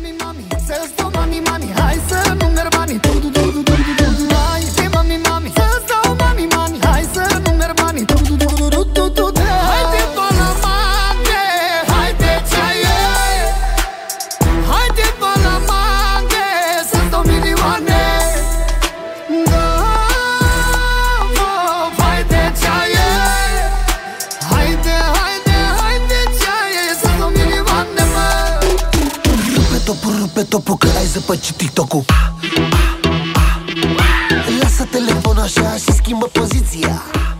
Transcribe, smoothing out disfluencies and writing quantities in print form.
mami, mami, să-ți dau mami, mami, hai să nu merg banii. Hai de mami, mami, să-ți dau mami, mami, hai să nu merg banii. Hai de palamante, hai de ceaie, hai de palamante, să-ți dau milioane. Hai de ceaie, haide, haide, haide ceaie, să-ți dau milioane, mă. Rupe topul că ai zăpăcit TikTok-ul. Lasă telefonul așa și schimbă poziția.